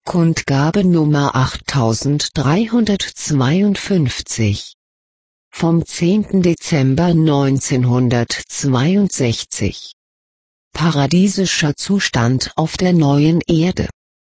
Kundgabe Nummer 8352 vom 10. Dezember 1962. Paradiesischer Zustand auf der neuen Erde.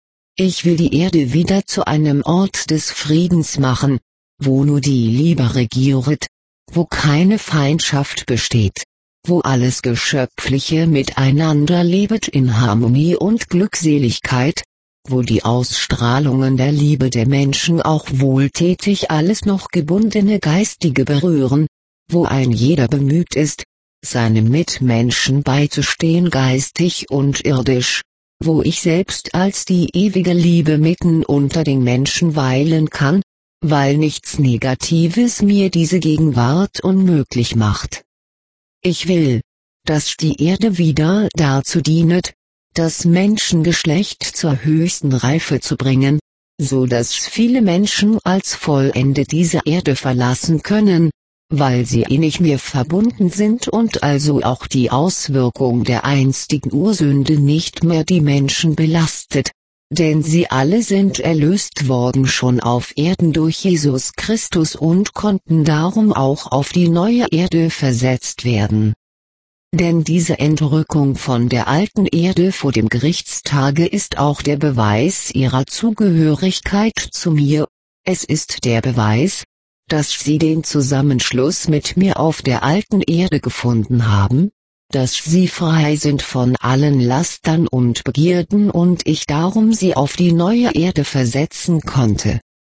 Ich will die Erde wieder zu einem Ort des Friedens machen, wo nur die Liebe regiert, wo keine Feindschaft besteht, wo alles Geschöpfliche miteinander lebt in Harmonie und Glückseligkeit, wo die Ausstrahlungen der Liebe der Menschen auch wohltätig alles noch gebundene Geistige berühren, wo ein jeder bemüht ist, seinem Mitmenschen beizustehen geistig und irdisch, wo ich selbst als die ewige Liebe mitten unter den Menschen weilen kann, weil nichts Negatives mir diese Gegenwart unmöglich macht. Ich will, dass die Erde wieder dazu dienet, das Menschengeschlecht zur höchsten Reife zu bringen, so dass viele Menschen als vollendet diese Erde verlassen können, weil sie innig mir verbunden sind und also auch die Auswirkung der einstigen Ursünde nicht mehr die Menschen belastet, denn sie alle sind erlöst worden schon auf Erden durch Jesus Christus und konnten darum auch auf die neue Erde versetzt werden. Denn diese Entrückung von der alten Erde vor dem Gerichtstage ist auch der Beweis ihrer Zugehörigkeit zu mir, es ist der Beweis, dass sie den Zusammenschluss mit mir auf der alten Erde gefunden haben, dass sie frei sind von allen Lastern und Begierden und ich darum sie auf die neue Erde versetzen konnte.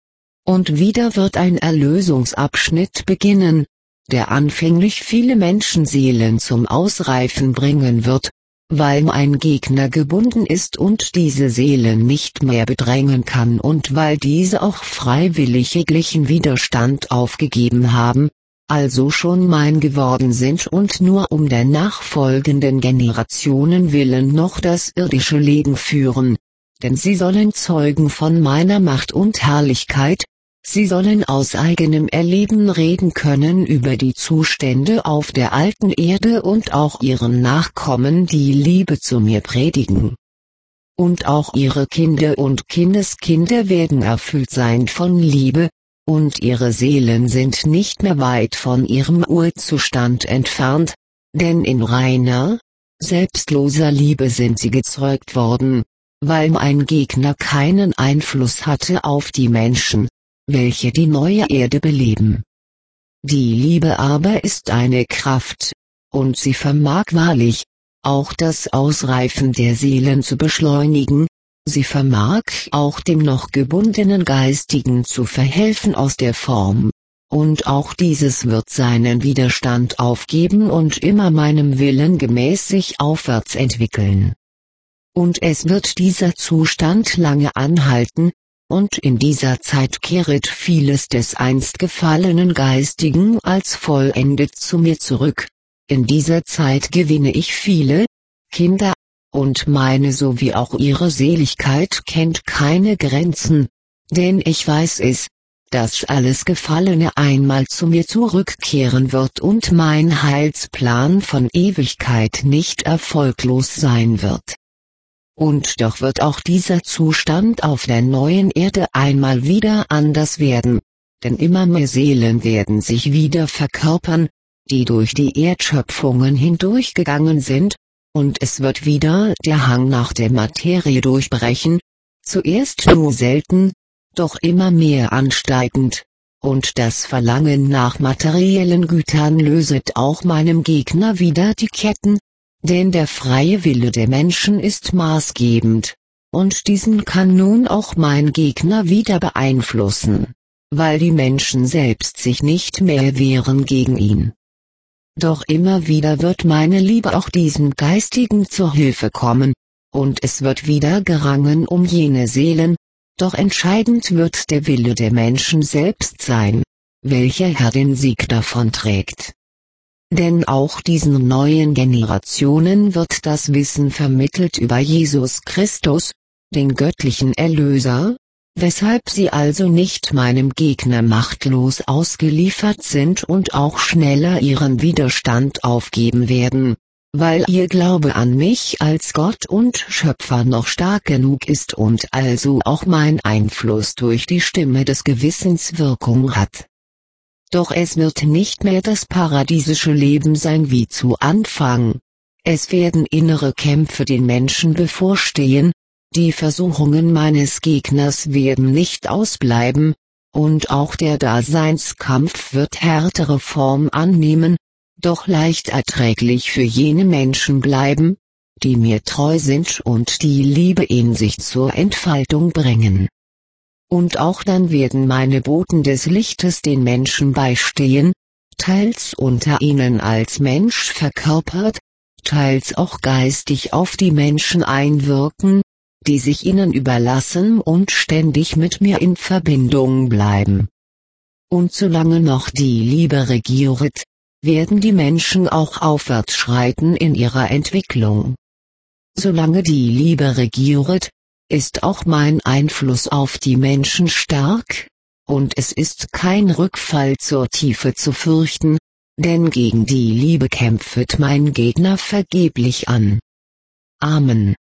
Und wieder wird ein Erlösungsabschnitt beginnen, der anfänglich viele Menschenseelen zum Ausreifen bringen wird, weil ein Gegner gebunden ist und diese Seelen nicht mehr bedrängen kann und weil diese auch freiwillig jeglichen Widerstand aufgegeben haben, also schon mein geworden sind und nur um der nachfolgenden Generationen willen noch das irdische Leben führen, denn sie sollen Zeugen von meiner Macht und Herrlichkeit, sie sollen aus eigenem Erleben reden können über die Zustände auf der alten Erde und auch ihren Nachkommen die Liebe zu mir predigen. Und auch ihre Kinder und Kindeskinder werden erfüllt sein von Liebe, und ihre Seelen sind nicht mehr weit von ihrem Urzustand entfernt, denn in reiner, selbstloser Liebe sind sie gezeugt worden, weil mein Gegner keinen Einfluss hatte auf die Menschen, welche die neue Erde beleben. Die Liebe aber ist eine Kraft, und sie vermag wahrlich, auch das Ausreifen der Seelen zu beschleunigen, sie vermag auch dem noch gebundenen Geistigen zu verhelfen aus der Form, und auch dieses wird seinen Widerstand aufgeben und immer meinem Willen gemäß sich aufwärts entwickeln. Und es wird dieser Zustand lange anhalten, und in dieser Zeit kehret vieles des einst gefallenen Geistigen als vollendet zu mir zurück. In dieser Zeit gewinne ich viele Kinder, und meine sowie auch ihre Seligkeit kennt keine Grenzen, denn ich weiß es, dass alles Gefallene einmal zu mir zurückkehren wird und mein Heilsplan von Ewigkeit nicht erfolglos sein wird. Und doch wird auch dieser Zustand auf der neuen Erde einmal wieder anders werden, denn immer mehr Seelen werden sich wieder verkörpern, die durch die Erdschöpfungen hindurchgegangen sind, und es wird wieder der Hang nach der Materie durchbrechen, zuerst nur selten, doch immer mehr ansteigend, und das Verlangen nach materiellen Gütern löset auch meinem Gegner wieder die Ketten, denn der freie Wille der Menschen ist maßgebend, und diesen kann nun auch mein Gegner wieder beeinflussen, weil die Menschen selbst sich nicht mehr wehren gegen ihn. Doch immer wieder wird meine Liebe auch diesem Geistigen zur Hilfe kommen, und es wird wieder gerangen um jene Seelen, doch entscheidend wird der Wille der Menschen selbst sein, welcher Herr den Sieg davonträgt. Denn auch diesen neuen Generationen wird das Wissen vermittelt über Jesus Christus, den göttlichen Erlöser, weshalb sie also nicht meinem Gegner machtlos ausgeliefert sind und auch schneller ihren Widerstand aufgeben werden, weil ihr Glaube an mich als Gott und Schöpfer noch stark genug ist und also auch mein Einfluss durch die Stimme des Gewissens Wirkung hat. Doch es wird nicht mehr das paradiesische Leben sein wie zu Anfang. Es werden innere Kämpfe den Menschen bevorstehen, die Versuchungen meines Gegners werden nicht ausbleiben, und auch der Daseinskampf wird härtere Form annehmen, doch leicht erträglich für jene Menschen bleiben, die mir treu sind und die Liebe in sich zur Entfaltung bringen. Und auch dann werden meine Boten des Lichtes den Menschen beistehen, teils unter ihnen als Mensch verkörpert, teils auch geistig auf die Menschen einwirken, die sich ihnen überlassen und ständig mit mir in Verbindung bleiben. Und solange noch die Liebe regiert, werden die Menschen auch aufwärts schreiten in ihrer Entwicklung. Solange die Liebe regiert, ist auch mein Einfluss auf die Menschen stark, und es ist kein Rückfall zur Tiefe zu fürchten, denn gegen die Liebe kämpft mein Gegner vergeblich an. Amen.